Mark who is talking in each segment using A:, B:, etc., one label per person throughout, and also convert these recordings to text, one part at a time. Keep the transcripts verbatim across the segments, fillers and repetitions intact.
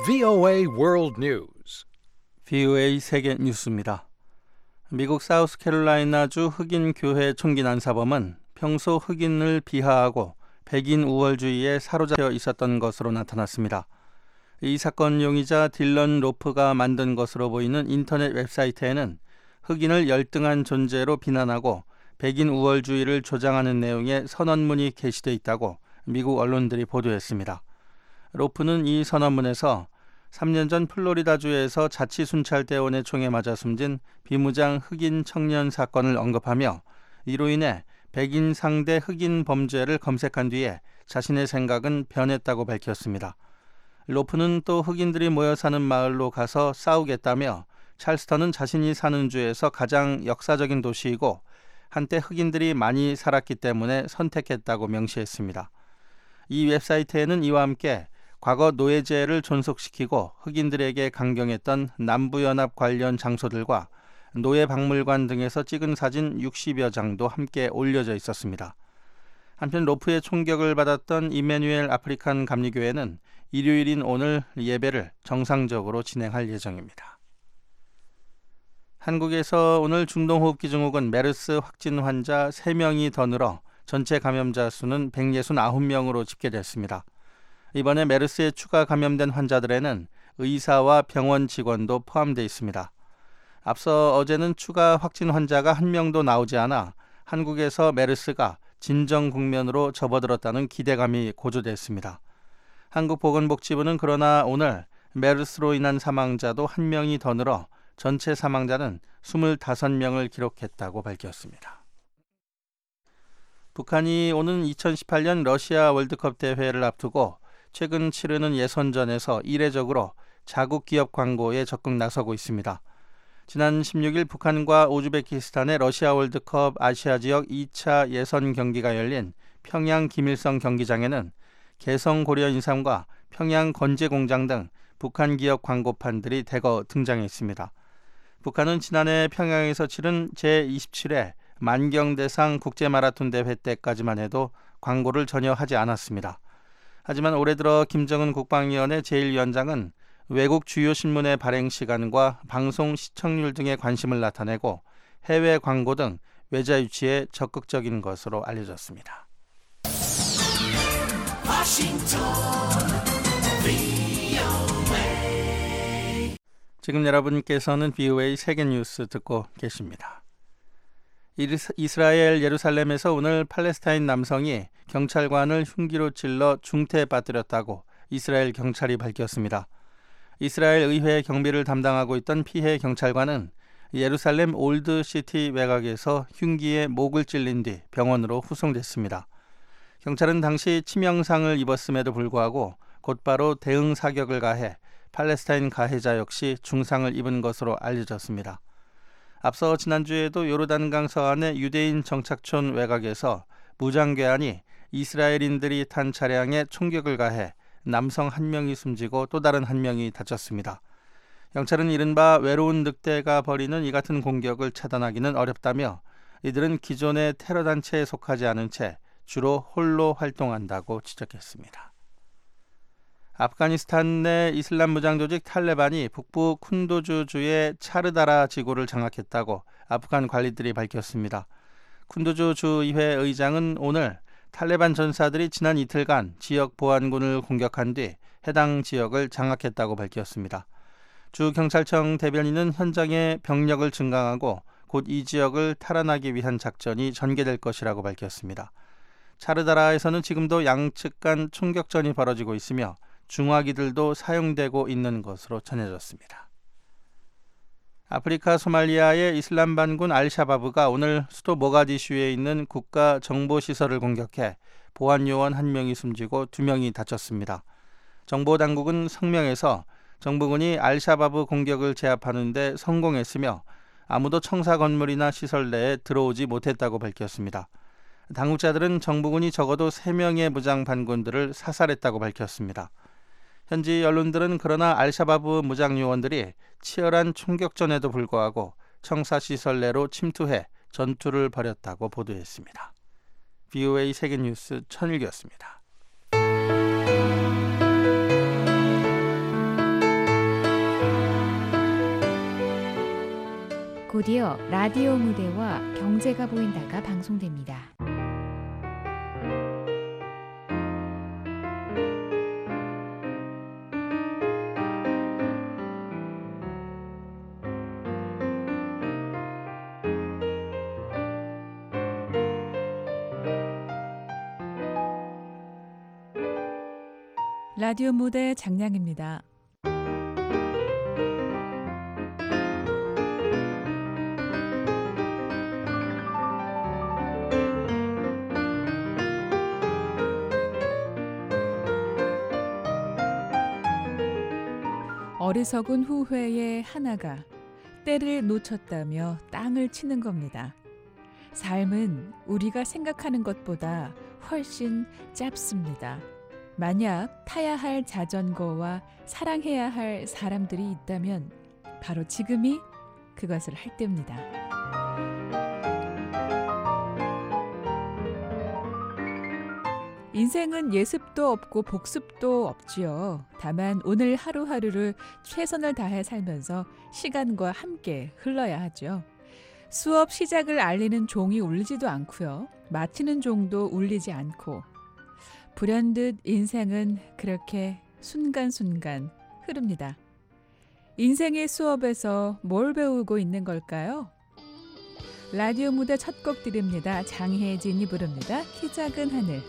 A: 브이오에이 World News.
B: 브이오에이 세계 뉴스입니다. 미국 사우스캐롤라이나주 흑인 교회 총기 난사범은 평소 흑인을 비하하고 백인 우월주의에 사로잡혀 있었던 것으로 나타났습니다. 이 사건 용의자 딜런 로프가 만든 것으로 보이는 인터넷 웹사이트에는 흑인을 열등한 존재로 비난하고 백인 우월주의를 조장하는 내용의 선언문이 게시돼 있다고 미국 언론들이 보도했습니다. 로프는 이 선언문에서 삼 년 전 플로리다주에서 자치순찰대원의 총에 맞아 숨진 비무장 흑인 청년 사건을 언급하며 이로 인해 백인 상대 흑인 범죄를 검색한 뒤에 자신의 생각은 변했다고 밝혔습니다. 로프는 또 흑인들이 모여 사는 마을로 가서 싸우겠다며 찰스턴은 자신이 사는 주에서 가장 역사적인 도시이고 한때 흑인들이 많이 살았기 때문에 선택했다고 명시했습니다. 이 웹사이트에는 이와 함께 과거 노예제를 존속시키고 흑인들에게 강경했던 남부연합 관련 장소들과 노예박물관 등에서 찍은 사진 육십여 장도 함께 올려져 있었습니다. 한편 로프의 총격을 받았던 이메뉴엘 아프리칸 감리교회는 일요일인 오늘 예배를 정상적으로 진행할 예정입니다. 한국에서 오늘 중동호흡기 증후군 메르스 확진 환자 세 명이 더 늘어 전체 감염자 수는 백육십구 명으로 집계됐습니다. 이번에 메르스에 추가 감염된 환자들에는 의사와 병원 직원도 포함되어 있습니다. 앞서 어제는 추가 확진 환자가 한 명도 나오지 않아 한국에서 메르스가 진정 국면으로 접어들었다는 기대감이 고조됐습니다. 한국보건복지부는 그러나 오늘 메르스로 인한 사망자도 한 명이 더 늘어 전체 사망자는 이십오 명을 기록했다고 밝혔습니다. 북한이 오는 이천십팔 년 러시아 월드컵 대회를 앞두고 최근 치르는 예선전에서 이례적으로 자국 기업 광고에 적극 나서고 있습니다. 지난 십육 일 북한과 우즈베키스탄의 러시아 월드컵 아시아 지역 이 차 예선 경기가 열린 평양 김일성 경기장에는 개성 고려 인삼과 평양 건재 공장 등 북한 기업 광고판들이 대거 등장했습니다. 북한은 지난해 평양에서 치른 제이십칠 회 만경대상 국제마라톤 대회 때까지만 해도 광고를 전혀 하지 않았습니다. 하지만 올해 들어 김정은 국방위원회 제일 위원장은 외국 주요 신문의 발행 시간과 방송 시청률 등에 관심을 나타내고 해외 광고 등 외자 유치에 적극적인 것으로 알려졌습니다. 지금 여러분께서는 브이오에이 세계뉴스 듣고 계십니다. 이스라엘 예루살렘에서 오늘 팔레스타인 남성이 경찰관을 흉기로 찔러 중태에 빠뜨렸다고 이스라엘 경찰이 밝혔습니다. 이스라엘 의회 경비를 담당하고 있던 피해 경찰관은 예루살렘 올드시티 외곽에서 흉기에 목을 찔린 뒤 병원으로 후송됐습니다. 경찰은 당시 치명상을 입었음에도 불구하고 곧바로 대응 사격을 가해 팔레스타인 가해자 역시 중상을 입은 것으로 알려졌습니다. 앞서 지난주에도 요르단강 서안의 유대인 정착촌 외곽에서 무장괴한이 이스라엘인들이 탄 차량에 총격을 가해 남성 한 명이 숨지고 또 다른 한 명이 다쳤습니다. 경찰은 이른바 외로운 늑대가 벌이는 이 같은 공격을 차단하기는 어렵다며 이들은 기존의 테러 단체에 속하지 않은 채 주로 홀로 활동한다고 지적했습니다. 아프가니스탄 내 이슬람 무장 조직 탈레반이 북부 쿤두주주의 차르다라 지구를 장악했다고 아프간 관리들이 밝혔습니다. 쿤두주 주의회 의장은 오늘 탈레반 전사들이 지난 이틀간 지역 보안군을 공격한 뒤 해당 지역을 장악했다고 밝혔습니다. 주 경찰청 대변인은 현장에 병력을 증강하고 곧 이 지역을 탈환하기 위한 작전이 전개될 것이라고 밝혔습니다. 차르다라에서는 지금도 양측 간 총격전이 벌어지고 있으며 중화기들도 사용되고 있는 것으로 전해졌습니다. 아프리카 소말리아의 이슬람 반군 알샤바브가 오늘 수도 모가디슈에 있는 국가 정보시설을 공격해 보안요원 한 명이 숨지고 두 명이 다쳤습니다. 정보당국은 성명에서 정부군이 알샤바브 공격을 제압하는 데 성공했으며 아무도 청사 건물이나 시설 내에 들어오지 못했다고 밝혔습니다. 당국자들은 정부군이 적어도 세 명의 무장 반군들을 사살했다고 밝혔습니다. 현지 언론들은 그러나 알샤바브 무장 요원들이 치열한 총격전에도 불구하고 청사시설 내로 침투해 전투를 벌였다고 보도했습니다. 브이오에이 세계뉴스 천일기였습니다.
C: 곧이어 라디오 무대와 경제가 보인다가 방송됩니다.
D: 라디오 무대 장량입니다. 어리석은 후회의 하나가 때를 놓쳤다며 땅을 치는 겁니다. 삶은 우리가 생각하는 것보다 훨씬 짧습니다. 만약 타야 할 자전거와 사랑해야 할 사람들이 있다면 바로 지금이 그것을 할 때입니다. 인생은 예습도 없고 복습도 없지요. 다만 오늘 하루하루를 최선을 다해 살면서 시간과 함께 흘러야 하죠. 수업 시작을 알리는 종이 울리지도 않고요. 마치는 종도 울리지 않고 불현듯 인생은 그렇게 순간순간 흐릅니다. 인생의 수업에서 뭘 배우고 있는 걸까요? 라디오 무대 첫 곡 드립니다. 장혜진이 부릅니다. 키 작은 하늘.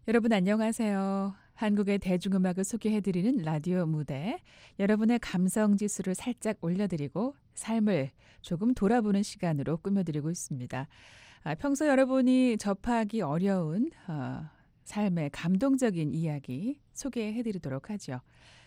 D: 여러분 안녕하세요. 한국의 대중음악을 소개해드리는 라디오 무대. 여러분의 감성 지수를 살짝 올려드리고 삶을 조금 돌아보는 시간으로 꾸며드리고 있습니다. 아, 평소 여러분이 접하기 어려운 어, 삶의 감동적인 이야기 소개해드리도록 하죠.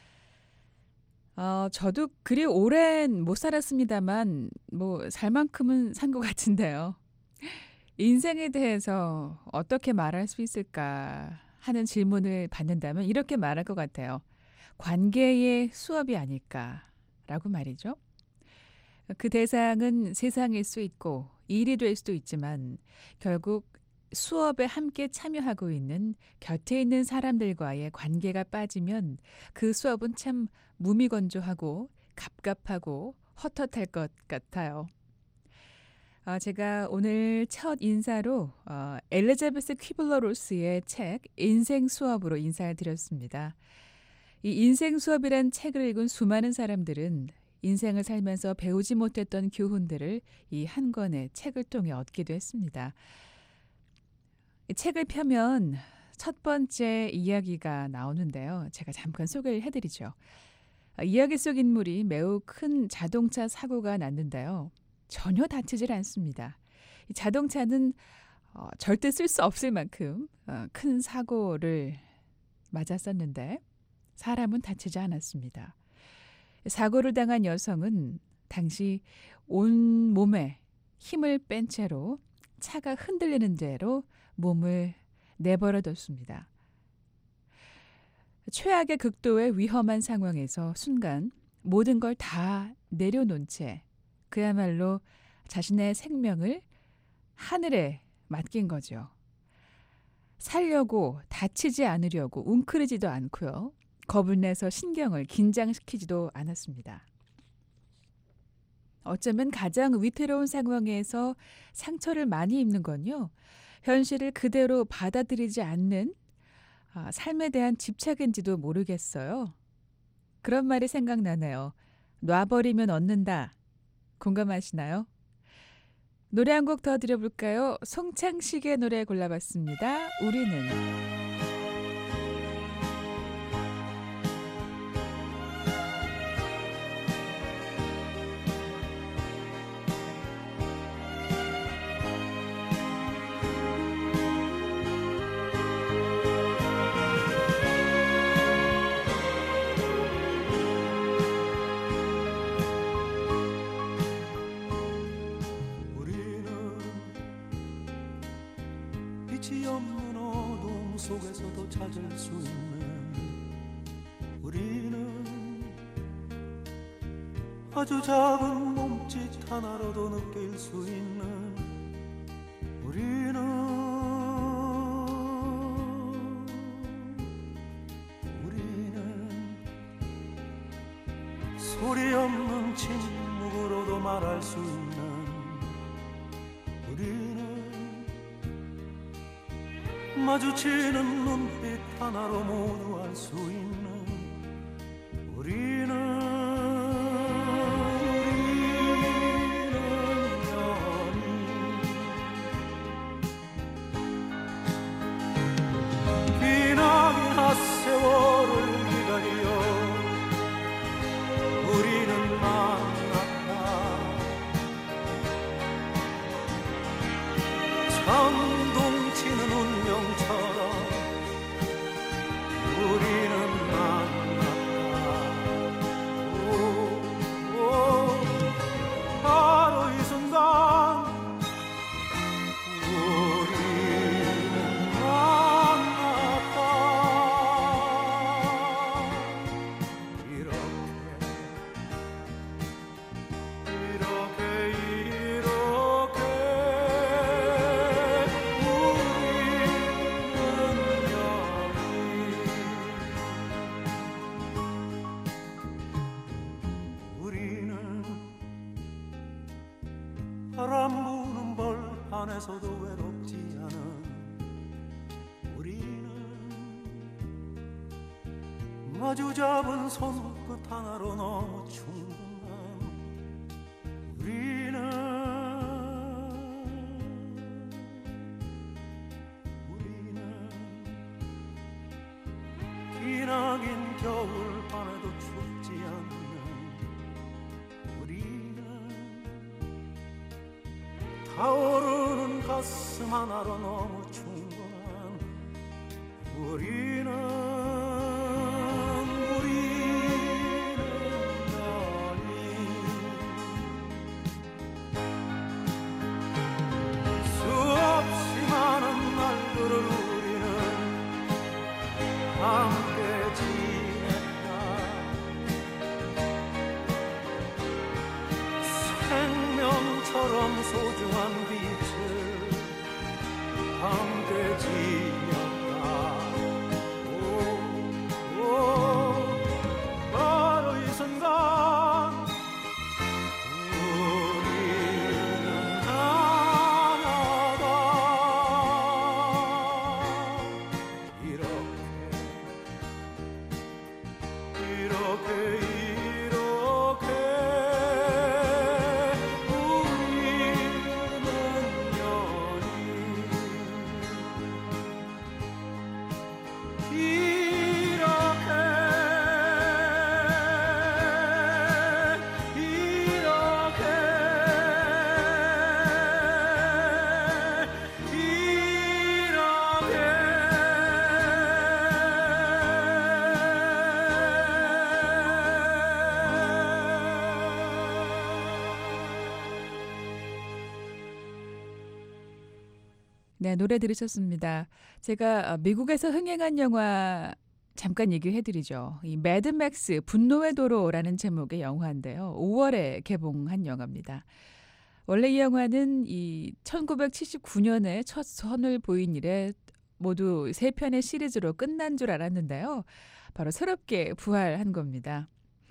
D: 어, 저도 그리 오랜 못 살았습니다만 뭐 살 만큼은 산 것 같은데요. 인생에 대해서 어떻게 말할 수 있을까 하는 질문을 받는다면 이렇게 말할 것 같아요. 관계의 수업이 아닐까라고 말이죠. 그 대상은 세상일 수 있고 일이 될 수도 있지만 결국 수업에 함께 참여하고 있는 곁에 있는 사람들과의 관계가 빠지면 그 수업은 참 무미건조하고 갑갑하고 헛헛할 것 같아요. 어, 제가 오늘 첫 인사로 어, 엘리자베스 퀴블러-로스의 책 인생 수업으로 인사를 드렸습니다. 이 인생 수업이란 책을 읽은 수많은 사람들은 인생을 살면서 배우지 못했던 교훈들을 이 한 권의 책을 통해 얻기도 했습니다. 이 책을 펴면 첫 번째 이야기가 나오는데요. 제가 잠깐 소개를 해드리죠. 아, 이야기 속 인물이 매우 큰 자동차 사고가 났는데요. 전혀 다치질 않습니다. 이 자동차는 어, 절대 쓸 수 없을 만큼 어, 큰 사고를 맞았었는데 사람은 다치지 않았습니다. 사고를 당한 여성은 당시 온 몸에 힘을 뺀 채로 차가 흔들리는 대로 몸을 내버려뒀습니다. 최악의 극도의 위험한 상황에서 순간 모든 걸 다 내려놓은 채 그야말로 자신의 생명을 하늘에 맡긴 거죠. 살려고 다치지 않으려고 웅크리지도 않고요. 겁을 내서 신경을 긴장시키지도 않았습니다. 어쩌면 가장 위태로운 상황에서 상처를 많이 입는 건요. 현실을 그대로 받아들이지 않는 아, 삶에 대한 집착인지도 모르겠어요. 그런 말이 생각나네요. 놔버리면 얻는다. 공감하시나요? 노래 한 곡 더 드려볼까요? 송창식의 노래 골라봤습니다. 우리는.
E: 빛이 없는 어둠 속에서도 찾을 수 있는 우리는 아주 작은 몸짓 하나로도 느낄 수 있는 우리는 우리는 소리 없는 침묵으로도 말할 수 있는 우리는 마주치는 눈빛 하나로 모두 알 수 있는 우리는 우리는 연인 기나긴 핫세월을 기다려 우리는 만났다. 천둥치는 운명처럼 우리는 만났다. 오, 오, 바로 이 순간 우리는 만났다. 이렇게 이렇게 이렇게 우리는 바람 부는 벌 안에서도 외롭지 않은 우리는 마주 잡은 손끝 하나로 너무 충분한 우리는 우리는 겨울밤에도 춥지 않는 우리는 타오르는 가슴 하나로 너무 충분한 우리는 함께 지냈다. 생명처럼 소중한 빛을 함께 지녔다. 오, 오, 바로 이 순간 우리는 하나다. 이렇게 이렇게 이렇게 우리는 연인 이렇게
D: 네, 노래 들으셨습니다. 제가 미국에서 흥행한 영화 잠깐 얘기를 해드리죠. 이 매드맥스 분노의 도로라는 제목의 영화인데요. 오월에 개봉한 영화입니다. 원래 이 영화는 이 천구백칠십구 년에 첫 선을 보인 이래 모두 세 편의 시리즈로 끝난 줄 알았는데요. 바로 새롭게 부활한 겁니다.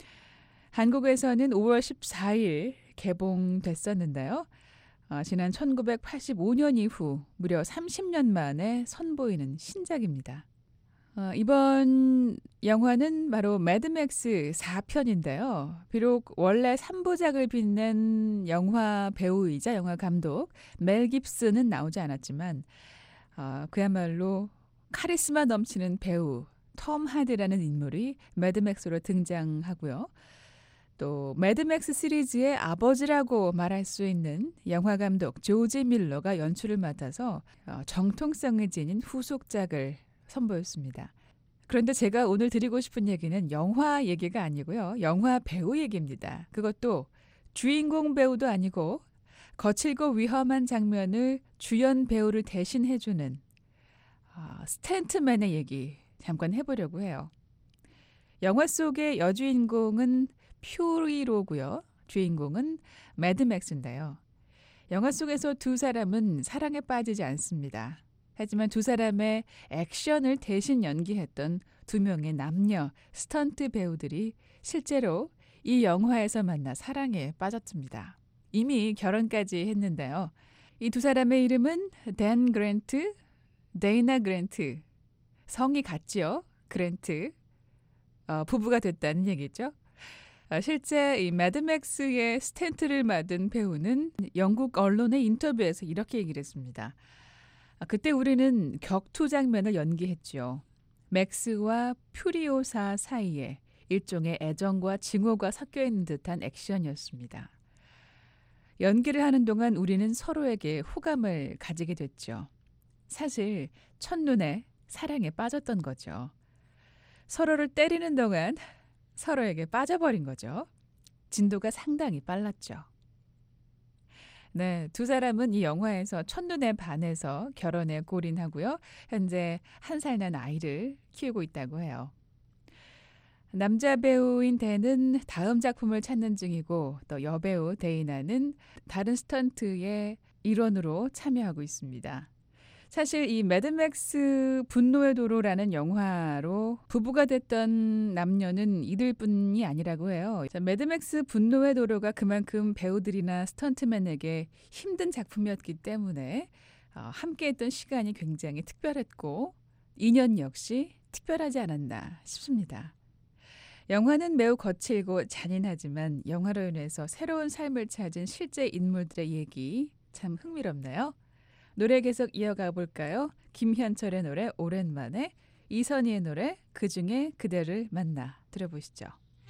D: 한국에서는 오월 십사일 개봉됐었는데요. 어, 지난 천구백팔십오 년 이후 무려 삼십 년 만에 선보이는 신작입니다. 어, 이번 영화는 바로 매드맥스 사 편인데요. 비록 원래 삼 부작을 빛낸 영화 배우이자 영화 감독 멜 깁슨은 나오지 않았지만 어, 그야말로 카리스마 넘치는 배우 톰 하드라는 인물이 매드맥스로 등장하고요. 또 매드맥스 시리즈의 아버지라고 말할 수 있는 영화감독 조지 밀러가 연출을 맡아서 정통성을 지닌 후속작을 선보였습니다. 그런데 제가 오늘 드리고 싶은 얘기는 영화 얘기가 아니고요. 영화 배우 얘기입니다. 그것도 주인공 배우도 아니고 거칠고 위험한 장면을 주연 배우를 대신해주는 어, 스탠트맨의 얘기 잠깐 해보려고 해요. 영화 속의 여주인공은 퓨리로고요. 주인공은 매드맥스인데요. 영화 속에서 두 사람은 사랑에 빠지지 않습니다. 하지만 두 사람의 액션을 대신 연기했던 두 명의 남녀 스턴트 배우들이 실제로 이 영화에서 만나 사랑에 빠졌습니다. 이미 결혼까지 했는데요. 이 두 사람의 이름은 댄 그랜트, 데이나 그랜트. 성이 같지요. 그랜트. 어, 부부가 됐다는 얘기죠. 실제 이 매드맥스의 스탠트를 맡은 배우는 영국 언론의 인터뷰에서 이렇게 얘기를 했습니다. 그때 우리는 격투 장면을 연기했죠. 맥스와 퓨리오사 사이에 일종의 애정과 증오가 섞여 있는 듯한 액션이었습니다. 연기를 하는 동안 우리는 서로에게 호감을 가지게 됐죠. 사실 첫눈에 사랑에 빠졌던 거죠. 서로를 때리는 동안 서로에게 빠져버린 거죠. 진도가 상당히 빨랐죠. 네, 두 사람은 이 영화에서 첫눈에 반해서 결혼에 골인하고요. 현재 한 살 난 아이를 키우고 있다고 해요. 남자 배우인 댄은 다음 작품을 찾는 중이고 또 여배우 데이나는 다른 스턴트의 일원으로 참여하고 있습니다. 사실 이 매드맥스 분노의 도로라는 영화로 부부가 됐던 남녀는 이들뿐이 아니라고 해요. 자, 매드맥스 분노의 도로가 그만큼 배우들이나 스턴트맨에게 힘든 작품이었기 때문에 어, 함께했던 시간이 굉장히 특별했고 인연 역시 특별하지 않았나 싶습니다. 영화는 매우 거칠고 잔인하지만 영화로 인해서 새로운 삶을 찾은 실제 인물들의 얘기 참 흥미롭네요. 노래 계속 이어가 볼까요? 김현철의 노래 오랜만에 이선희의 노래 그중에 그대를 만나 들어보시죠.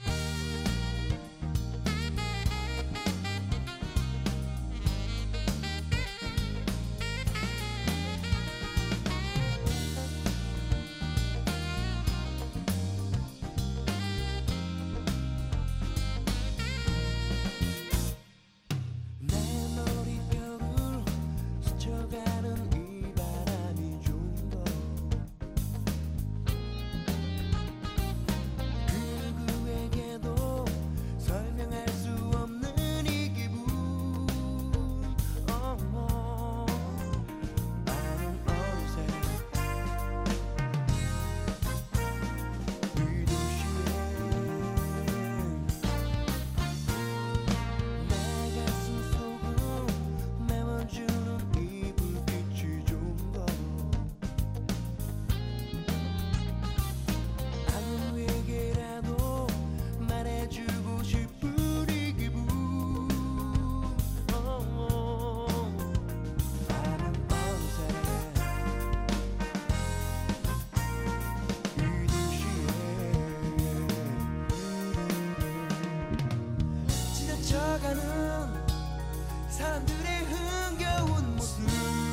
F: 사람들의 흥겨운 모습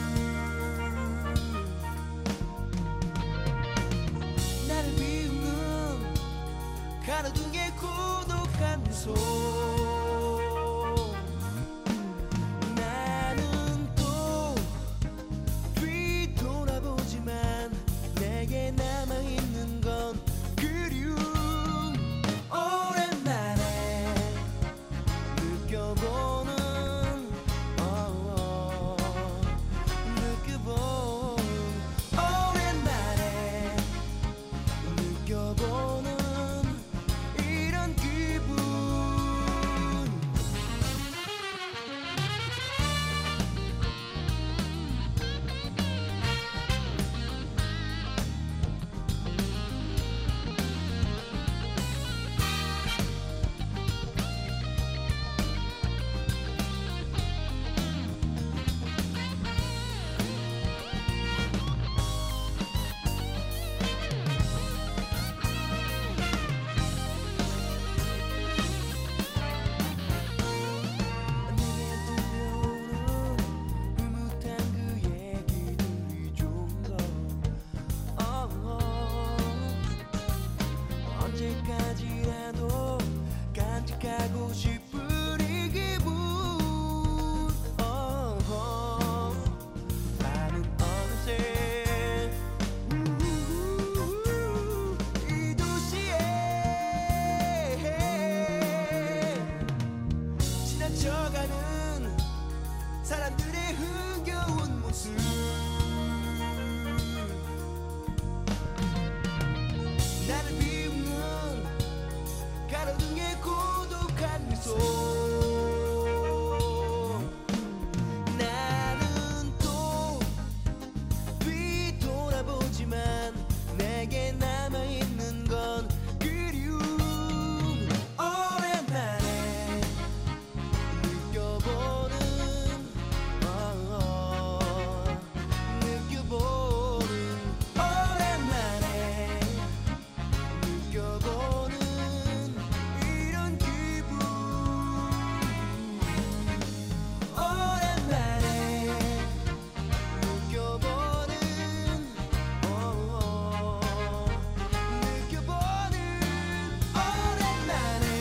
F: 나를 비우는 가로등의 고독한 미소 나는 또 뒤돌아보지만 내게 남아있는 건 그리움 오랜만에 느껴보는 언제까지라도 간직하고 싶은 이 기분 oh, oh. 나는 어느새 우우우우 이 도시에 지나쳐가는 사람들의 흥겨운 모습 나를 비우는 가로등의 고독한 미소 나는 또 뒤돌아보지만 내게 남아있는 건 그리움 오랜만에 느껴보는 oh, oh, 느껴보는 오랜만에 느껴보는 이런 기분 오랜만에 느껴보는 oh, oh, 느껴보는 오랜만에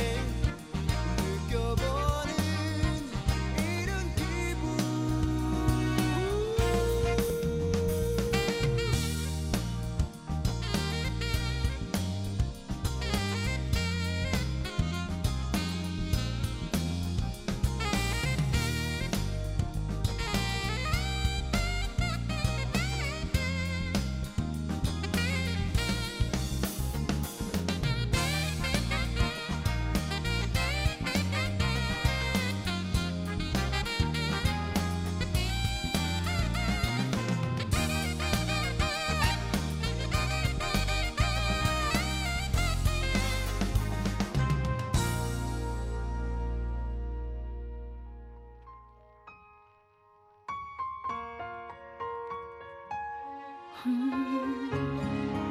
F: 느껴보는 이런 기분
G: 음.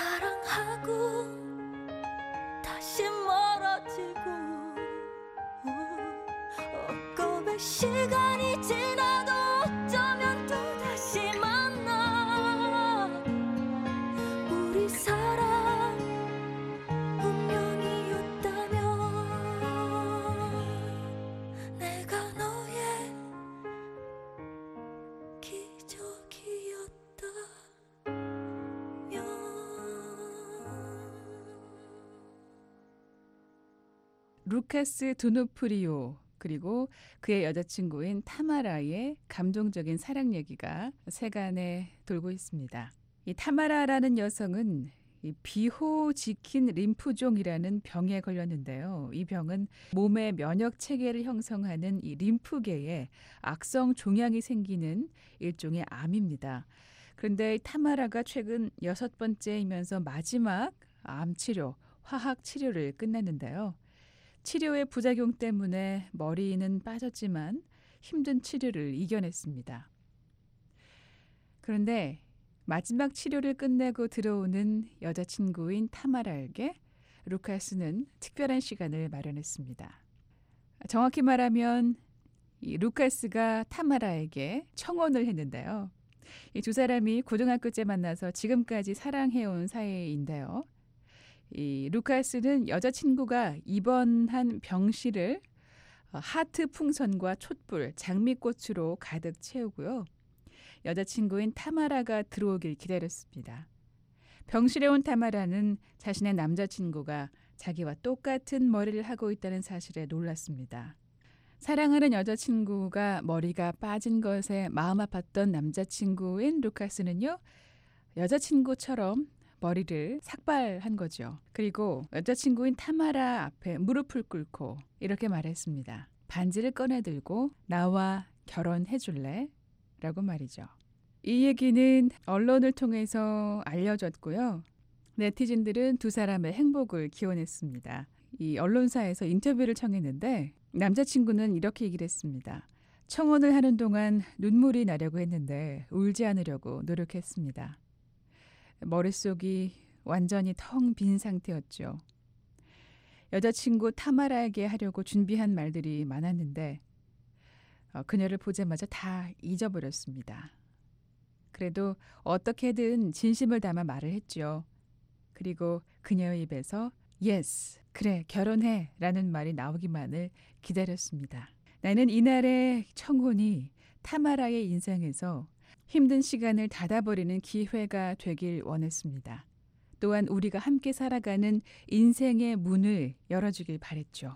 G: 사랑하고 다시 멀어지고 어, 시간이 지나도 어쩌면 또다시 만나 우리 사랑 운명이었다면 내가 너의 기적이었다면
D: 루카스 드노프리오 그리고 그의 여자친구인 타마라의 감동적인 사랑 얘기가 세간에 돌고 있습니다. 이 타마라라는 여성은 이 비호지킨 림프종이라는 병에 걸렸는데요. 이 병은 몸의 면역 체계를 형성하는 이 림프계에 악성 종양이 생기는 일종의 암입니다. 그런데 타마라가 최근 여섯 번째이면서 마지막 암 치료, 화학 치료를 끝냈는데요. 치료의 부작용 때문에 머리는 빠졌지만 힘든 치료를 이겨냈습니다. 그런데 마지막 치료를 끝내고 들어오는 여자친구인 타마라에게 루카스는 특별한 시간을 마련했습니다. 정확히 말하면 이 루카스가 타마라에게 청혼을 했는데요. 이 두 사람이 고등학교 때 만나서 지금까지 사랑해온 사이인데요. 이 루카스는 여자친구가 입원한 병실을 하트 풍선과 촛불, 장미꽃으로 가득 채우고요. 여자친구인 타마라가 들어오길 기다렸습니다. 병실에 온 타마라는 자신의 남자친구가 자기와 똑같은 머리를 하고 있다는 사실에 놀랐습니다. 사랑하는 여자친구가 머리가 빠진 것에 마음 아팠던 남자친구인 루카스는요. 여자친구처럼 머리를 삭발한 거죠. 그리고 여자친구인 타마라 앞에 무릎을 꿇고 이렇게 말했습니다. 반지를 꺼내들고 나와 결혼해 줄래? 라고 말이죠. 이 얘기는 언론을 통해서 알려졌고요. 네티즌들은 두 사람의 행복을 기원했습니다. 이 언론사에서 인터뷰를 청했는데 남자친구는 이렇게 얘기를 했습니다. 청혼을 하는 동안 눈물이 나려고 했는데 울지 않으려고 노력했습니다. 머릿속이 완전히 텅 빈 상태였죠. 여자친구 타마라에게 하려고 준비한 말들이 많았는데 어, 그녀를 보자마자 다 잊어버렸습니다. 그래도 어떻게든 진심을 담아 말을 했죠. 그리고 그녀의 입에서 yes, 그래, 결혼해 라는 말이 나오기만을 기다렸습니다. 나는 이날의 청혼이 타마라의 인생에서 힘든 시간을 닫아버리는 기회가 되길 원했습니다. 또한 우리가 함께 살아가는 인생의 문을 열어주길 바랬죠.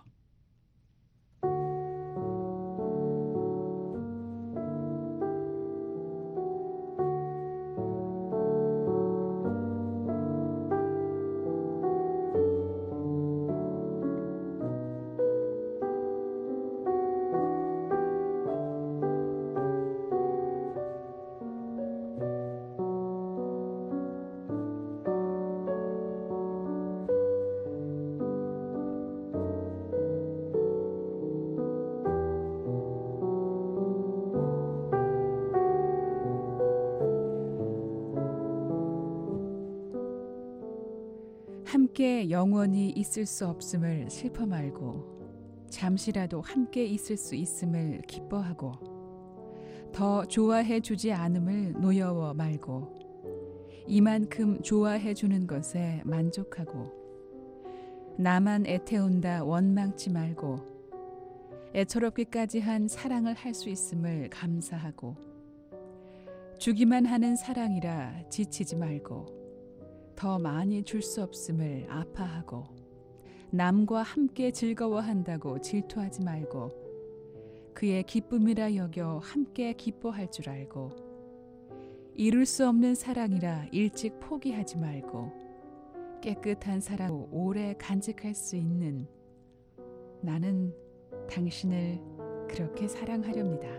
D: 함께 영원히 있을 수 없음을 슬퍼 말고 잠시라도 함께 있을 수 있음을 기뻐하고 더 좋아해 주지 않음을 노여워 말고 이만큼 좋아해 주는 것에 만족하고 나만 애태운다 원망치 말고 애처롭기까지 한 사랑을 할 수 있음을 감사하고 주기만 하는 사랑이라 지치지 말고 더 많이 줄 수 없음을 아파하고 남과 함께 즐거워한다고 질투하지 말고 그의 기쁨이라 여겨 함께 기뻐할 줄 알고 이룰 수 없는 사랑이라 일찍 포기하지 말고 깨끗한 사랑으로 오래 간직할 수 있는 나는 당신을 그렇게 사랑하렵니다.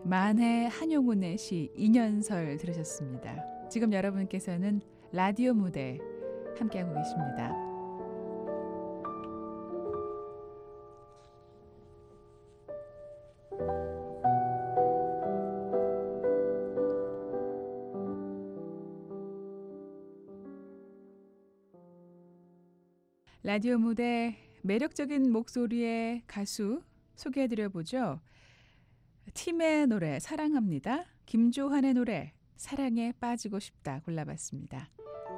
D: 만해 한용운의 시 인연설 들으셨습니다. 지금 여러분께서는 라디오 무대 함께하고 계십니다. 라디오 무대 매력적인 목소리의 가수 소개해드려보죠. 팀의 노래 사랑합니다. 김조한의 노래 사랑에 빠지고 싶다 골라봤습니다.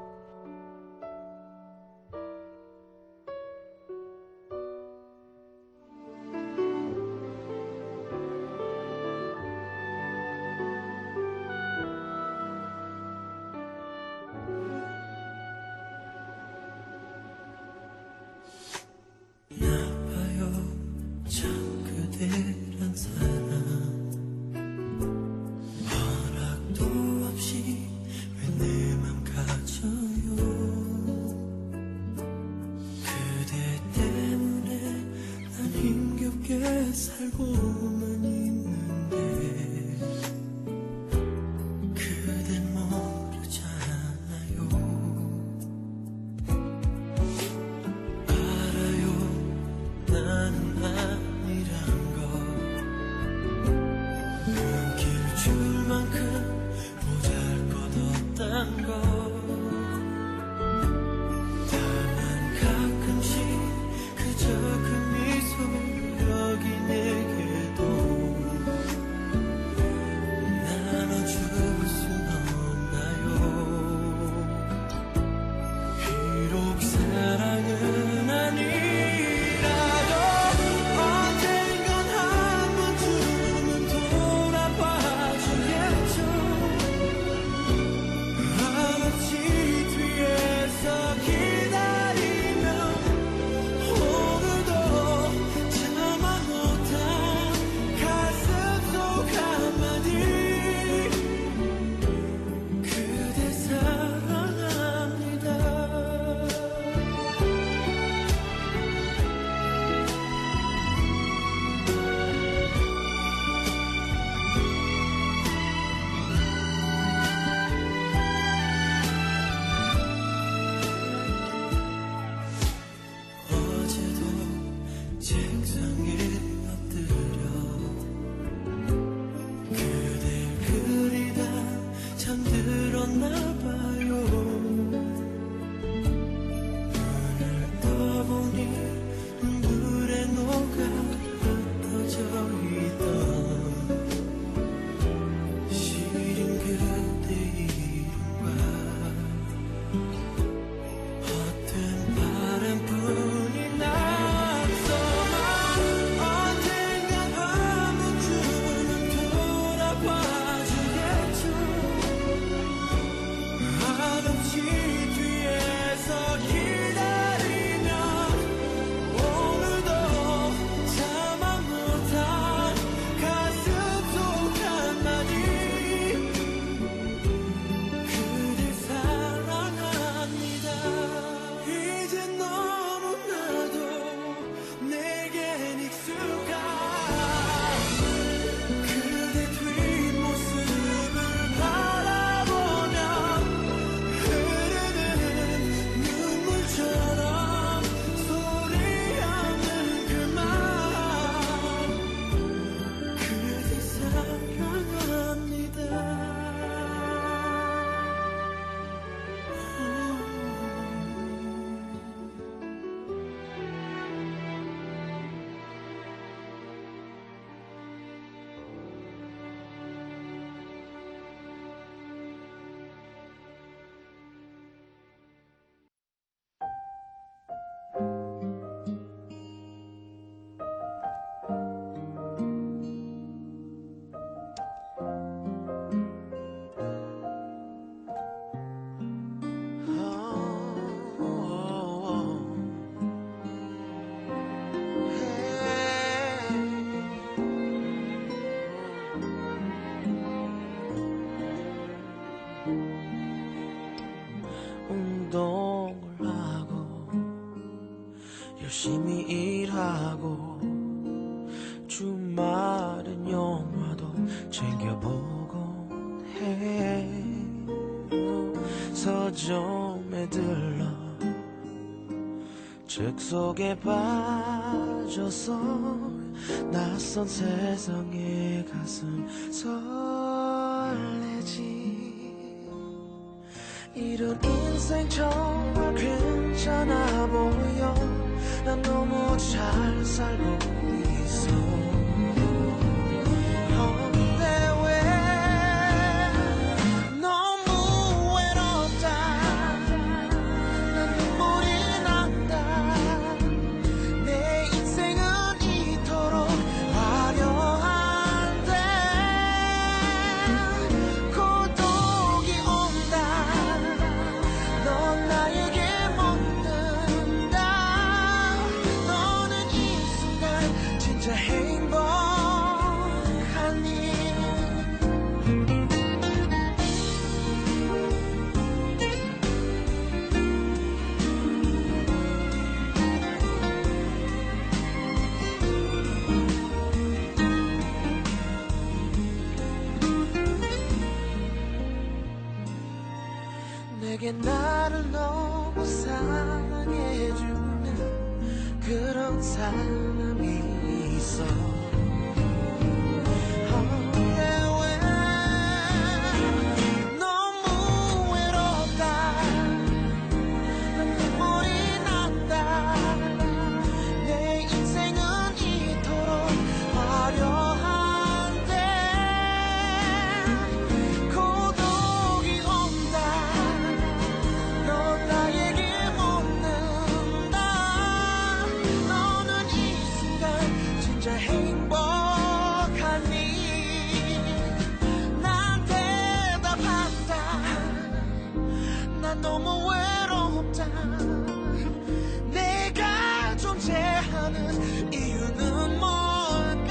F: 그대란 사람 허락도 없이 왜 내 맘 가져요. 그대 때문에 난 힘겹게 살고만 있는데 그댄 모르잖아요. 알아요 나는 아니란 눈길 줄 만큼 보잘것없단 거. 다만 가끔씩 그저 그 미소 여기 내게도 나눠줄 순 없나요. 비록 사랑은 아니라도 언젠간 한 번쯤은 돌아봐 주겠죠. 한없이 뒤에서 기다리면 오늘도 참아 못한 가슴 속 한마디 그대 사랑합니다. 어제도 책상에 엎드려 그댈 그리다 잠들었나 봐요. 눈을 떠보니 눈물에 녹아 흩어져 있던 시린 그대 이름과 헛된 바람뿐이 남서만 언젠간 한 번쯤은 돌아봐 주겠죠. 한없이 뒤에서 기다리면 오늘도 참아 못한 가슴 속 한마디 그댈 사랑합니다. 이제 너무나도 내겐 익숙한 그대 뒷모습을 바라보면 흐르는 눈물처럼 소리하는 그 말 그대 사랑합니다. 운동을 하고 열심히 일하고 주말엔 영화도 점에 들러 책 속에 빠져서 낯선 세상에 가슴 설레지. 이런 인생 정말 괜찮아 보여. 난 너무 잘 살고 있어. 내게 나를 너무 사랑해주는 그런 사람이 있어. 너무 외롭다. 내가 존재하는 이유는 뭘까?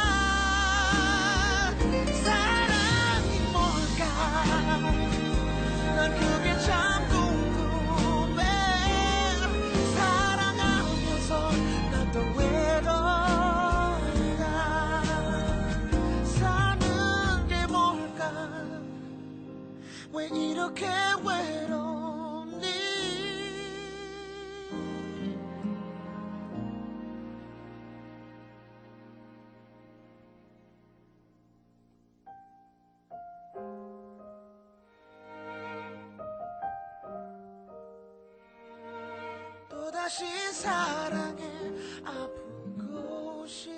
F: 사랑이 뭘까? 난 그게 참 궁금해. 사랑하면서 난 또 외롭다. 사는 게 뭘까? 왜 이렇게 외로워? 또다시 사랑에 아픈 곳이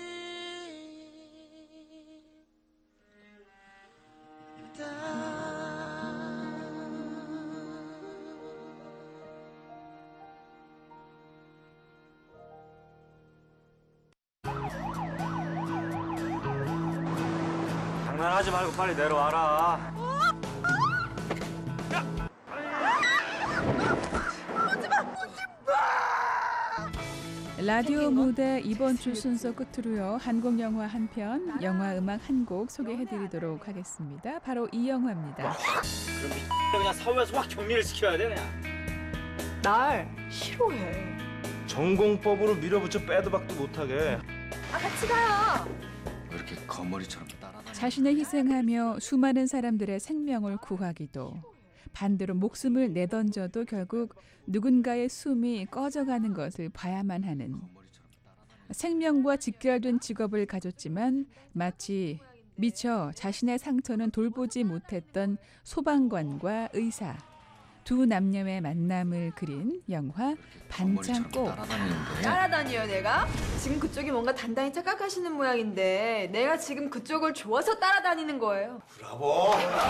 H: 장난하지 말고 빨리 내려와라.
D: 라디오 무대 이번 주 순서 끝으로요. 한국 영화 한 편, 영화 음악 한 곡 소개해드리도록 하겠습니다. 바로 이 영화입니다.
H: 그럼 그냥 사후에서 확 격리를 시켜야 되냐?
I: 날 싫어해.
J: 전공법으로 밀어붙여 빼도 박도 못하게.
I: 아, 같이 가요.
H: 왜 이렇게 거머리처럼 따라다녀?
D: 자신을 희생하며 수많은 사람들의 생명을 구하기도, 반대로 목숨을 내던져도 결국 누군가의 숨이 꺼져가는 것을 봐야만 하는, 생명과 직결된 직업을 가졌지만 마치 미처 자신의 상처는 돌보지 못했던 소방관과 의사, 두 남녀의 만남을 그린 영화 반창고.
I: 따라다녀요 내가? 지금 그쪽이 뭔가 단단히 착각하시는 모양인데 내가 지금 그쪽을 좋아서 따라다니는 거예요.
J: 브라보.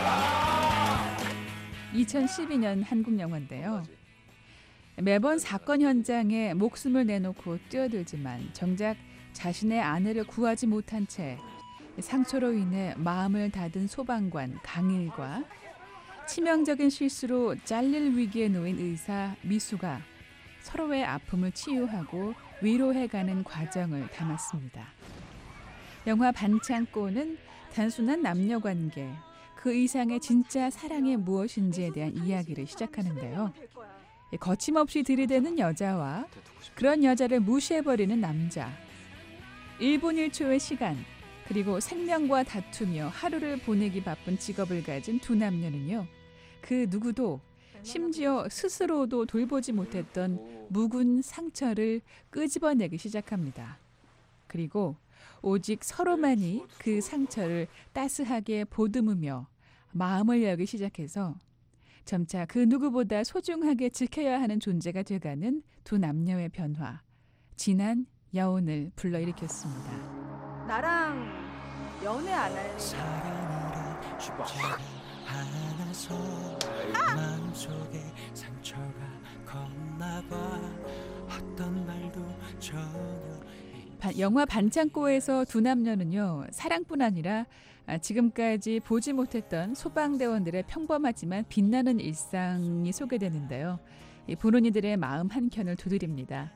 D: 이천십이 년 한국 영화인데요. 매번 사건 현장에 목숨을 내놓고 뛰어들지만 정작 자신의 아내를 구하지 못한 채 상처로 인해 마음을 닫은 소방관 강일과 치명적인 실수로 잘릴 위기에 놓인 의사 미수가 서로의 아픔을 치유하고 위로해가는 과정을 담았습니다. 영화 반창고는 단순한 남녀관계, 그 이상의 진짜 사랑이 무엇인지에 대한 이야기를 시작하는데요. 거침없이 들이대는 여자와 그런 여자를 무시해버리는 남자, 일 분 일 초의 시간, 그리고 생명과 다투며 하루를 보내기 바쁜 직업을 가진 두 남녀는요, 그 누구도 심지어 스스로도 돌보지 못했던 묵은 상처를 끄집어내기 시작합니다. 그리고 오직 서로만이 그 상처를 따스하게 보듬으며 마음을 열기 시작해서 점차 그 누구보다 소중하게 지켜야 하는 존재가 돼가는 두 남녀의 변화, 진한 여운을 불러일으켰습니다.
I: 나랑 연애 안 할래?
F: 사랑이란 쉽지가 않아서 마음속에 상처가 컸나봐. 어떤 말도 전혀
D: 바- 영화 반창고에서 두 남녀는요, 사랑뿐 아니라 아, 지금까지 보지 못했던 소방대원들의 평범하지만 빛나는 일상이 소개되는데요. 이 보는 이들의 마음 한켠을 두드립니다.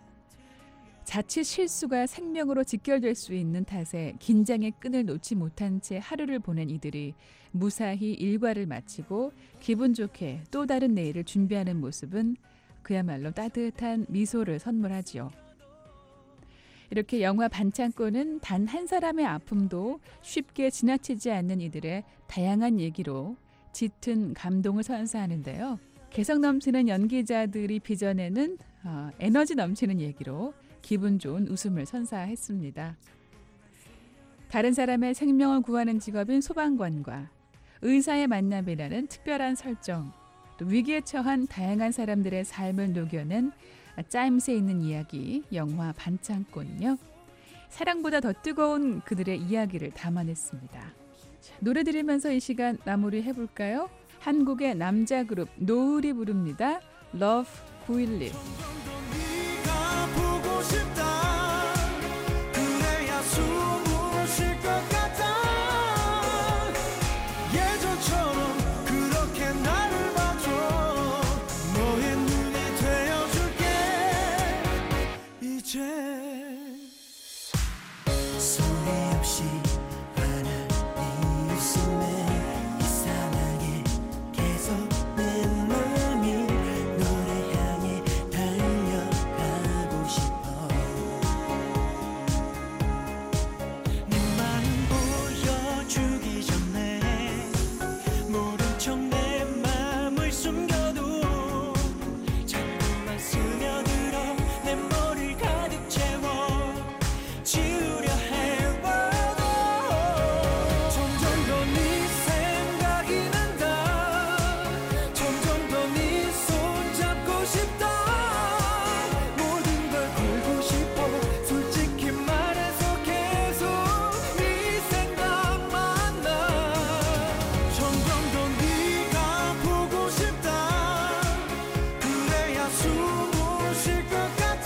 D: 자칫 실수가 생명으로 직결될 수 있는 탓에 긴장의 끈을 놓지 못한 채 하루를 보낸 이들이 무사히 일과를 마치고 기분 좋게 또 다른 내일을 준비하는 모습은 그야말로 따뜻한 미소를 선물하지요. 이렇게 영화 반창고는 단 한 사람의 아픔도 쉽게 지나치지 않는 이들의 다양한 얘기로 짙은 감동을 선사하는데요. 개성 넘치는 연기자들이 빚어내는 어, 에너지 넘치는 얘기로 기분 좋은 웃음을 선사했습니다. 다른 사람의 생명을 구하는 직업인 소방관과 의사의 만남이라는 특별한 설정, 또 위기에 처한 다양한 사람들의 삶을 녹여낸 짜임새 있는 이야기, 영화 반창고는요, 사랑보다 더 뜨거운 그들의 이야기를 담아냈습니다. 자, 노래 들으면서 이 시간 마무리해볼까요? 한국의 남자 그룹 노을이 부릅니다. Love 구일일.
F: 네가 보고 싶다. 그래야 숨을 쉴 것 같아. 예전처럼 그렇게 나를 봐줘. 너의 눈이 되어줄게. 이제 소리 없이 환한 네 웃음에 이상하게 계속 내 맘이 너를 향해 달려가고 싶어. 네 마음 보여주기 전에 모른 척 내 맘을 숨겨도 자꾸만 스며들어 내 머리를 가득 채워 지우려 해봐도 점점 더 네 생각이 난다. 점점 더 네 손 잡고 싶다. 모든 걸 걸고 싶어. 솔직히 말해서 계속 네 생각만 나. 점점 더 네가 보고 싶다. 그래야 숨을 쉴 것 같아.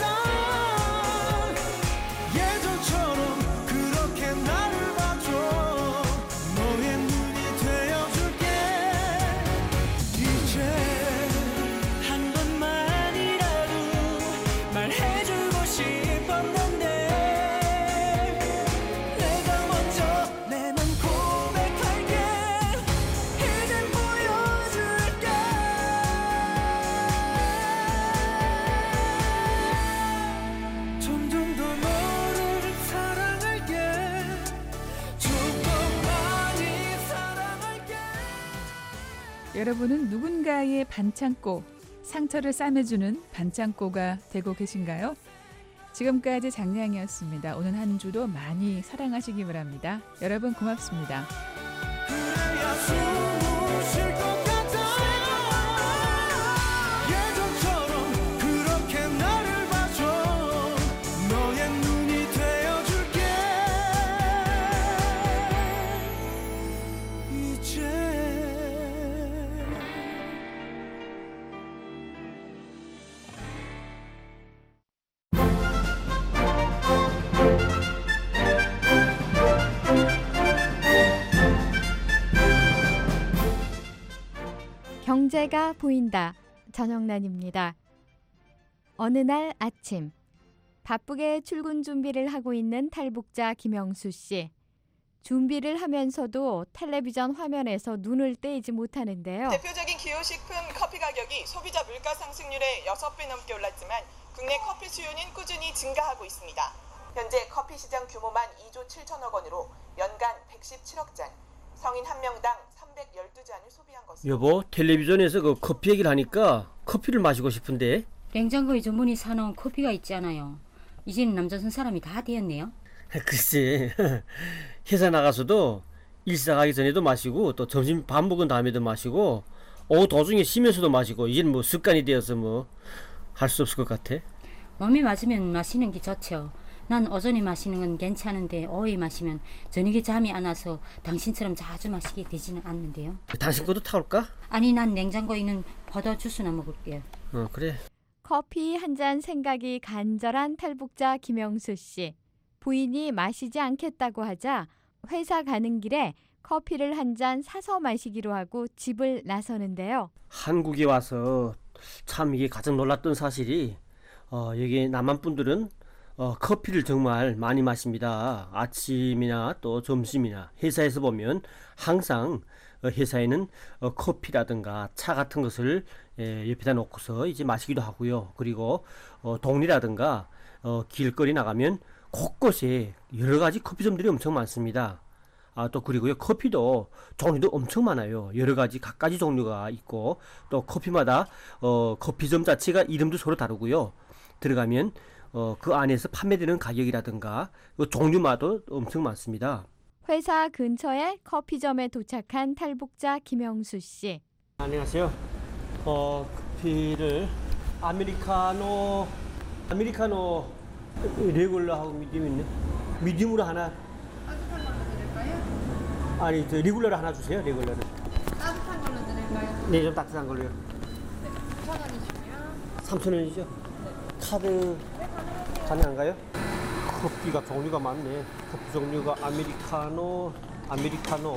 F: 예전처럼 그렇게 나를 봐줘. 너의 눈이 되어줄게. 이제 한 번만이라도 말해주고 싶었는데 내가 먼저 내 맘 고백할게. 이젠 보여줄게. 점점 더 너를 사랑할게. 조금 많이 사랑할게.
D: 여러분은 누군가의 반창고, 상처를 싸매주는 반창고가 되고 계신가요? 지금까지 장량이었습니다. 오늘 한 주도 많이 사랑하시기 바랍니다. 여러분 고맙습니다.
F: 그래야 숨을 쉴 것 같아. 예전처럼 그렇게 나를 봐줘. 너의 눈이 되어줄게. 이제
C: 경제가 보인다. 전영란입니다. 어느 날 아침, 바쁘게 출근 준비를 하고 있는 탈북자 김영수 씨. 준비를 하면서도 텔레비전 화면에서 눈을 떼지 못하는데요.
K: 대표적인 기호식품 커피 가격이 소비자 물가 상승률의 여섯 배 넘게 올랐지만 국내 커피 수요는 꾸준히 증가하고 있습니다. 현재 커피 시장 규모만 이조 칠천억 원으로 연간 백십칠억 잔, 성인 한 명당 삼 삼백십이 잔을 소비한 것으로.
L: 여보, 텔레비전에서 그 커피 얘기를 하니까 커피를 마시고 싶은데.
M: 냉장고에 전문이 사놓은 커피가 있잖아요. 이제는 남자선 사람이 다 되었네요.
L: 글쎄, 회사 나가서도 일상하기 전에도 마시고 또 점심 밥 먹은 다음에도 마시고 오후 도중에 쉬면서도 마시고 이제는 뭐 습관이 되어서 뭐 할 수 없을 것 같아.
M: 몸에 맞으면 마시는 게 좋죠. 난 오전에 마시는 건 괜찮은데 오후에 마시면 저녁에 잠이 안 와서 당신처럼 자주 마시게 되지는 않는데요.
L: 당신 것도 타올까?
M: 아니, 난 냉장고에 있는 포도 주스나 먹을게요.
L: 어, 그래.
N: 커피 한 잔 생각이 간절한 탈북자 김영수 씨. 부인이 마시지 않겠다고 하자 회사 가는 길에 커피를 한 잔 사서 마시기로 하고 집을 나서는데요.
L: 한국에 와서 참 이게 가장 놀랐던 사실이 어, 여기 남한 분들은 어, 커피를 정말 많이 마십니다. 아침이나 또 점심이나 회사에서 보면 항상 어, 회사에는 어, 커피라든가 차 같은 것을 예, 옆에다 놓고서 이제 마시기도 하고요. 그리고 어, 동네라든가 어, 길거리 나가면 곳곳에 여러 가지 커피점들이 엄청 많습니다. 아, 또 그리고요, 커피도 종류도 엄청 많아요. 여러 가지 각가지 종류가 있고 또 커피마다 어, 커피점 자체가 이름도 서로 다르고요. 들어가면 어, 그 안에서 판매되는 가격이라든가 그 종류마다 엄청 많습니다.
N: 회사 근처에 커피점에 도착한 탈북자 김영수 씨.
L: 안녕하세요. 어, 커피를 아메리카노 아메리카노 레귤러하고 미디움 있네. 미디움으로 하나.
I: 따뜻한 걸로 드릴까요?
L: 아니, 저 레귤러를 하나 주세요. 레귤러를.
I: 따뜻한 걸로 드릴까요?
L: 네, 좀 따뜻한 걸로요.
I: 네, 삼천 원이시고요.
L: 삼천 원이죠?
I: 네.
L: 카드
I: 네, 가능하세요.
L: 가능한가요? 커피가 종류가 많네. 커피 종류가 아메리카노, 아메리카노,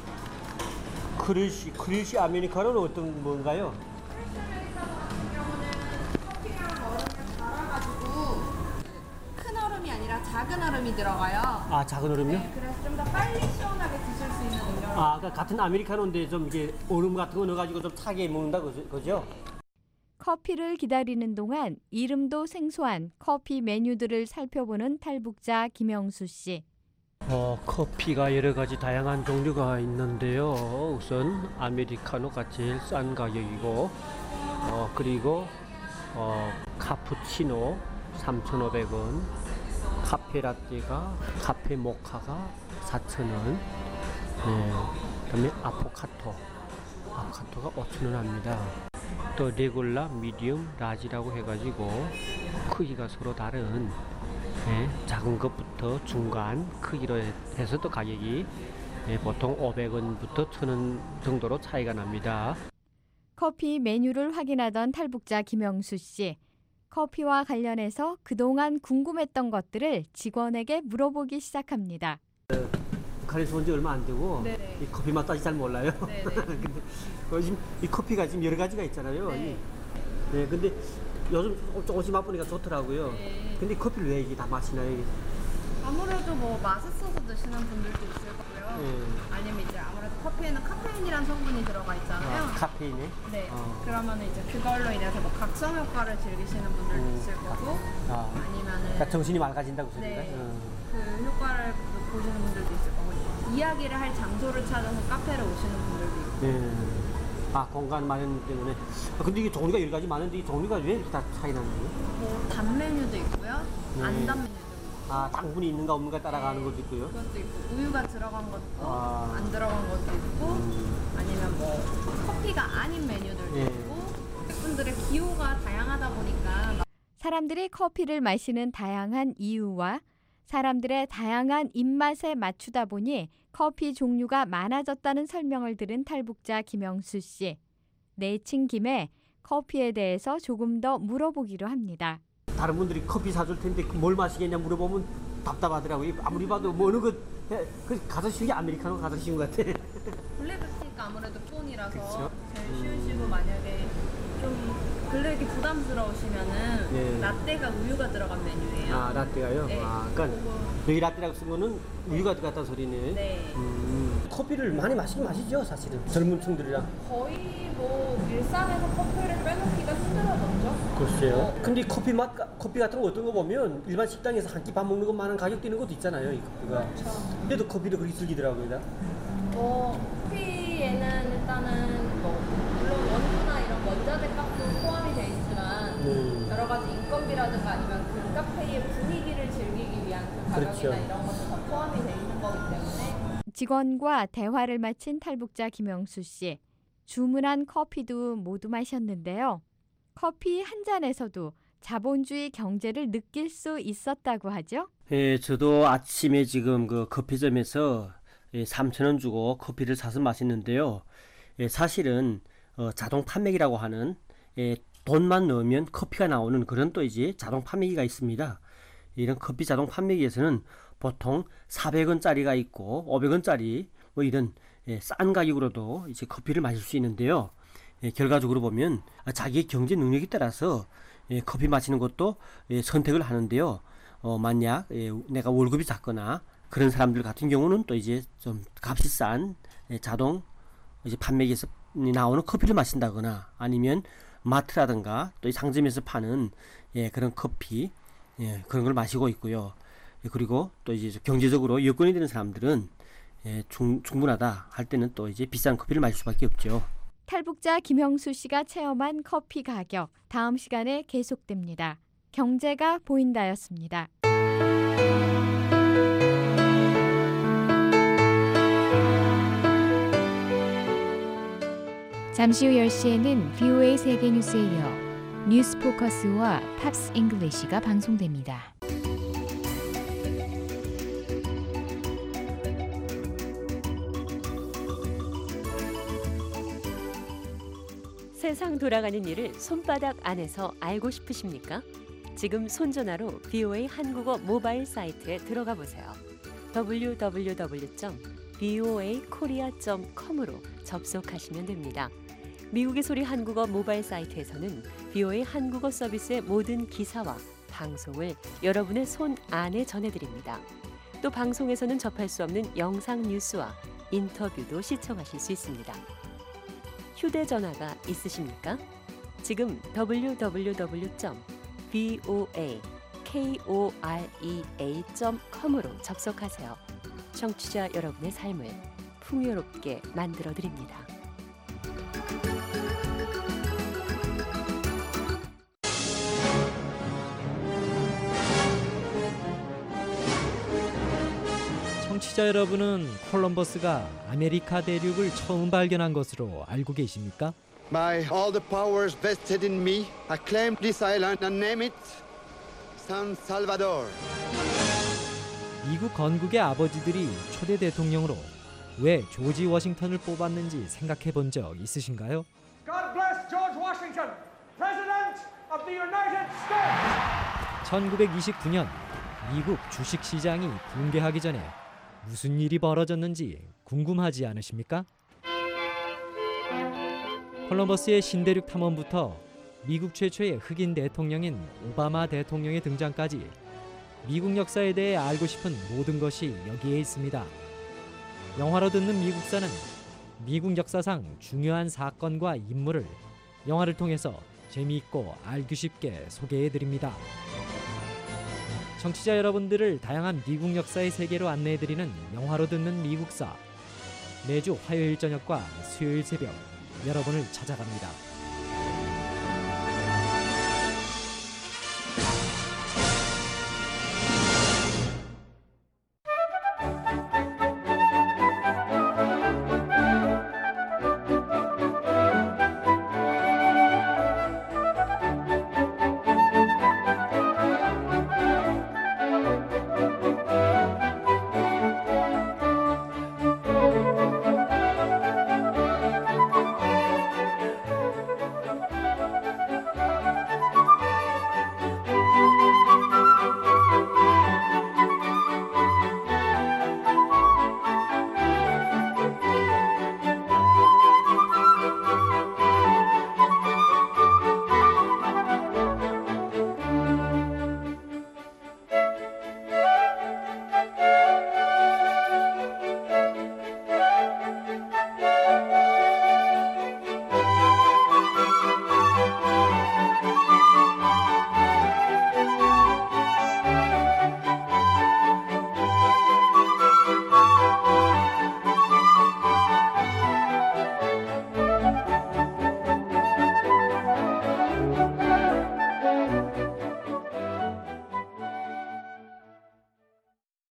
L: 크릴시, 크릴시 아메리카노는 어떤 뭔가요?
I: 크릴시 아메리카노 같은 경우는 커피랑 얼음을 갈아가지고 큰 얼음이 아니라 작은 얼음이 들어가요.
L: 아, 작은 얼음이요?
I: 네, 그래서 좀 더 빨리 시원하게 드실 수 있는 음료.
L: 아, 그러니까 같은 아메리카노인데 좀 이게 얼음 같은 거 넣어가지고 좀 차게 먹는다 그죠? 그죠?
N: 커피를 기다리는 동안 이름도 생소한 커피 메뉴들을 살펴보는 탈북자 김영수 씨.
L: 어, 커피가 여러 가지 다양한 종류가 있는데요. 우선 아메리카노가 제일 싼 가격이고, 어, 그리고 어, 카푸치노 삼천오백 원, 카페라떼가, 카페 모카가 사천 원, 네, 그다음에 아포카토, 아포카토가 오천 원 합니다. 또 레귤라, 미디움, 라지라고 해가지고 크기가 서로 다른 네, 작은 것부터 중간 크기로 해서 또 가격이 네, 보통 오백 원부터 천 원 정도로 차이가 납니다.
N: 커피 메뉴를 확인하던 탈북자 김영수 씨. 커피와 관련해서 그동안 궁금했던 것들을 직원에게 물어보기 시작합니다.
L: 북한에서 온 지 얼마 안 되고
I: 네네.
L: 이 커피 맛도 아직 잘 몰라요.
I: 네네.
L: 근데 요즘 이 커피가 지금 여러 가지가 있잖아요.
I: 네.
L: 네, 근데 요즘 조금씩 맛보니까 좋더라고요.
I: 네.
L: 근데 커피를 왜 이게 다 마시나요? 이게?
I: 아무래도 뭐 맛있어서 드시는 분들도 있을 거고요.
L: 네.
I: 아니면 이제 아무래도 커피에는 카페인이라는 성분이 들어가 있잖아요.
L: 아, 카페인에?
I: 네.
L: 어.
I: 그러면 이제 그걸로 인해서 뭐 각성 효과를 즐기시는 분들도
L: 음.
I: 있을 거고,
L: 아.
I: 아니면은
L: 그러니까 정신이 맑아진다고 소리가?
I: 네.
L: 어.
I: 그 효과를 보시는 분들도 있을 거고, 이야기를 할 장소를 찾아서 카페를 오시는 분들도 있고.
L: 네. 아, 공간 마련 때문에. 아, 근데 이게 종류가 여러 가지 많은데 이 종류가 왜 이렇게 다 차이 나는 거예요?
I: 뭐 단 메뉴도 있고요,
L: 네.
I: 안 단 메뉴도 있고.
L: 아, 당분이 있는가 없는가 따라가는
I: 네.
L: 것도 있고요.
I: 그것도 있고, 우유가 들어간 것도
L: 아.
I: 안 들어간 것도 있고,
L: 음.
I: 아니면 뭐 커피가 아닌 메뉴들도
L: 네.
I: 있고, 분들의 기호가 다양하다 보니까.
N: 사람들이 커피를 마시는 다양한 이유와 사람들의 다양한 입맛에 맞추다 보니 커피 종류가 많아졌다는 설명을 들은 탈북자 김영수 씨. 내친 김에 커피에 대해서 조금 더 물어보기로 합니다.
L: 다른 분들이 커피 사줄 텐데 뭘 마시겠냐 물어보면 답답하더라고요. 아무리 봐도 뭐 어느 것 그 가서 쉬운 게 아메리카노 가서 쉬운 것 같아.
I: 블랙티가 아무래도 톤이라서
L: 그쵸?
I: 제일 쉬우시고, 만약에 좀 블랙이 부담스러우시면은
L: 네.
I: 라떼가 우유가 들어간 메뉴예요.
L: 아, 라떼가요?
I: 네.
L: 아, 그러니까 여기 라떼라고 쓴 거는 우유가 들어갔다는 소리네.
I: 네.
L: 음, 커피를 많이 마시긴 마시죠, 사실은. 젊은 층들이랑.
I: 거의 뭐 일상에서 커피를 빼놓기가 힘들어졌죠.
L: 글쎄요. 근데 커피 맛, 커피 같은 거 어떤 거 보면 일반 식당에서 한 끼 밥 먹는 것만한 가격 뛰는 것도 있잖아요, 이 커피가.
I: 그렇죠.
L: 근데도 커피를 그렇게 즐기더라고요.
I: 뭐
O: 커피에는 일단은 뭐 물론 원두나 이런 원자재 값도 포함이 돼 있지만
L: 음.
O: 여러 가지 인건비라든가 아니면 그 카페의 분위기를 즐기기 위한 그 가격이나
L: 그렇죠.
O: 이런 것도 다 포함이 돼 있는 거기 때문에
N: 직원과 대화를 마친 탈북자 김영수 씨. 주문한 커피도 모두 마셨는데요. 커피 한 잔에서도 자본주의 경제를 느낄 수 있었다고 하죠.
L: 예, 저도 아침에 지금 그 커피점에서 예, 삼천 원 주고 커피를 사서 마셨는데요. 예, 사실은 어, 자동 판매기라고 하는 예, 돈만 넣으면 커피가 나오는 그런 또 이제 자동 판매기가 있습니다. 이런 커피 자동 판매기에서는 보통 사백 원짜리가 있고 오백 원짜리 뭐 이런 예, 싼 가격으로도 이제 커피를 마실 수 있는데요. 예, 결과적으로 보면 자기의 경제 능력에 따라서 예, 커피 마시는 것도 예, 선택을 하는데요. 어, 만약 예, 내가 월급이 작거나 그런 사람들 같은 경우는 또 이제 좀 값이 싼 예, 자동 이제 판매기에서 나오는 커피를 마신다거나 아니면 마트라든가 또 상점에서 파는 예, 그런 커피 예, 그런 걸 마시고 있고요. 예, 그리고 또 이제 경제적으로 여건이 되는 사람들은 예, 충, 충분하다 할 때는 또 이제 비싼 커피를 마실 수밖에 없죠.
N: 탈북자 김영수 씨가 체험한 커피 가격, 다음 시간에 계속됩니다. 경제가 보인다였습니다. 잠시 후 열 시에는 비오에이 세계뉴스에 이어 뉴스 포커스와 팝스 잉글리시가 방송됩니다.
P: 세상 돌아가는 일을 손바닥 안에서 알고 싶으십니까? 지금 손전화로 비오에이 한국어 모바일 사이트에 들어가 보세요. 더블유 더블유 더블유 점 비오에이 코리아 점 컴으로 접속하시면 됩니다. 미국의 소리 한국어 모바일 사이트에서는 비오에이 한국어 서비스의 모든 기사와 방송을 여러분의 손 안에 전해드립니다. 또 방송에서는 접할 수 없는 영상 뉴스와 인터뷰도 시청하실 수 있습니다. 휴대전화가 있으십니까? 지금 더블유 더블유 더블유 점 비오에이 코리아 점 컴으로 접속하세요. 청취자 여러분의 삶을 풍요롭게 만들어드립니다.
Q: 청취자 여러분은 콜럼버스가 아메리카 대륙을 처음 발견한 것으로 알고 계십니까?
R: By all the powers vested in me, I claim this island and name it San Salvador.
Q: 미국 건국의 아버지들이 초대 대통령으로 왜 조지 워싱턴을 뽑았는지 생각해 본 적 있으신가요?
S: God bless George Washington, President of the United States.
Q: 천구백이십구 년 미국 주식시장이 붕괴하기 전에 무슨 일이 벌어졌는지 궁금하지 않으십니까? 콜럼버스의 신대륙 탐험부터 미국 최초의 흑인 대통령인 오바마 대통령의 등장까지 미국 역사에 대해 알고 싶은 모든 것이 여기에 있습니다. 영화로 듣는 미국사는 미국 역사상 중요한 사건과 인물을 영화를 통해서 재미있고 알기 쉽게 소개해드립니다. 청취자 여러분들을 다양한 미국 역사의 세계로 안내해드리는 영화로 듣는 미국사. 매주 화요일 저녁과 수요일 새벽 여러분을 찾아갑니다.